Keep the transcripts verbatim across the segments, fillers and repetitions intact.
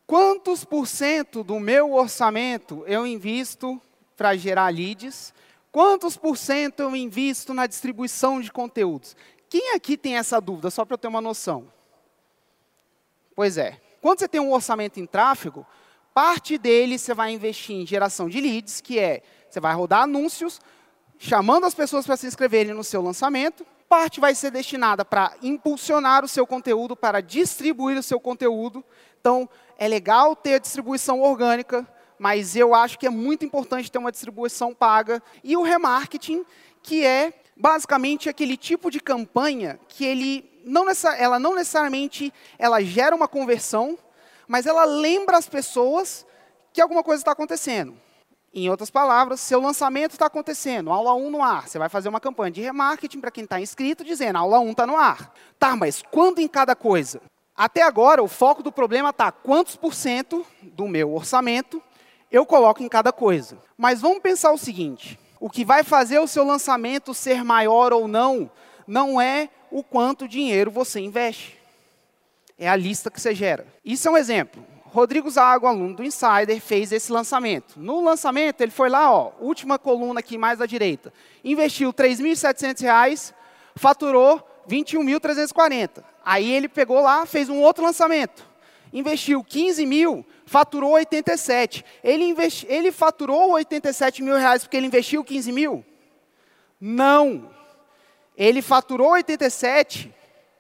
Quantos por cento do meu orçamento eu invisto para gerar leads? Quantos por cento eu invisto na distribuição de conteúdos? Quem aqui tem essa dúvida, só para eu ter uma noção? Pois é. Quando você tem um orçamento em tráfego, parte dele você vai investir em geração de leads, que é, você vai rodar anúncios, chamando as pessoas para se inscreverem no seu lançamento. Parte vai ser destinada para impulsionar o seu conteúdo, para distribuir o seu conteúdo. Então, é legal ter a distribuição orgânica, mas eu acho que é muito importante ter uma distribuição paga. E o remarketing, que é basicamente aquele tipo de campanha que ele não, ela não necessariamente ela gera uma conversão, mas ela lembra as pessoas que alguma coisa está acontecendo. Em outras palavras, seu lançamento está acontecendo, aula um no ar. Você vai fazer uma campanha de remarketing para quem está inscrito, dizendo, aula um está no ar. Tá, mas quando em cada coisa? Até agora, o foco do problema está quantos por cento do meu orçamento eu coloco em cada coisa. Mas vamos pensar o seguinte, o que vai fazer o seu lançamento ser maior ou não, não é o quanto dinheiro você investe. É a lista que você gera. Isso é um exemplo. Rodrigo Zago, aluno do Insider, fez esse lançamento. No lançamento, ele foi lá, ó, última coluna aqui mais à direita. Investiu três mil e setecentos reais, faturou vinte e um mil trezentos e quarenta. Aí ele pegou lá, fez um outro lançamento. Investiu quinze mil, faturou oitenta e sete. Ele, investi, ele faturou oitenta e sete mil reais porque ele investiu quinze mil? Não. Ele faturou oitenta e sete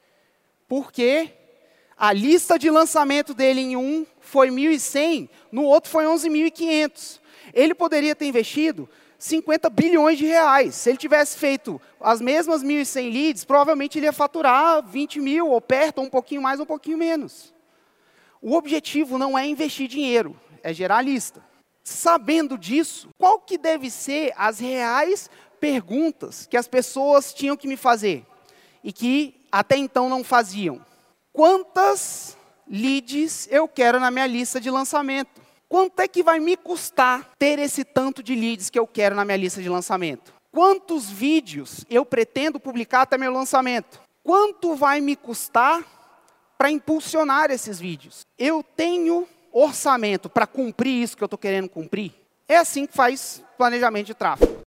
porque a lista de lançamento dele em um foi mil e cem, no outro foi onze mil e quinhentos. Ele poderia ter investido cinquenta bilhões de reais. Se ele tivesse feito as mesmas mil e cem leads, provavelmente ele ia faturar vinte mil, ou perto, ou um pouquinho mais, ou um pouquinho menos. O objetivo não é investir dinheiro, é gerar lista. Sabendo disso, qual que deve ser as reais perguntas que as pessoas tinham que me fazer e que até então não faziam? Quantas leads eu quero na minha lista de lançamento? Quanto é que vai me custar ter esse tanto de leads que eu quero na minha lista de lançamento? Quantos vídeos eu pretendo publicar até meu lançamento? Quanto vai me custar para impulsionar esses vídeos? Eu tenho orçamento para cumprir isso que eu estou querendo cumprir? É assim que faz planejamento de tráfego.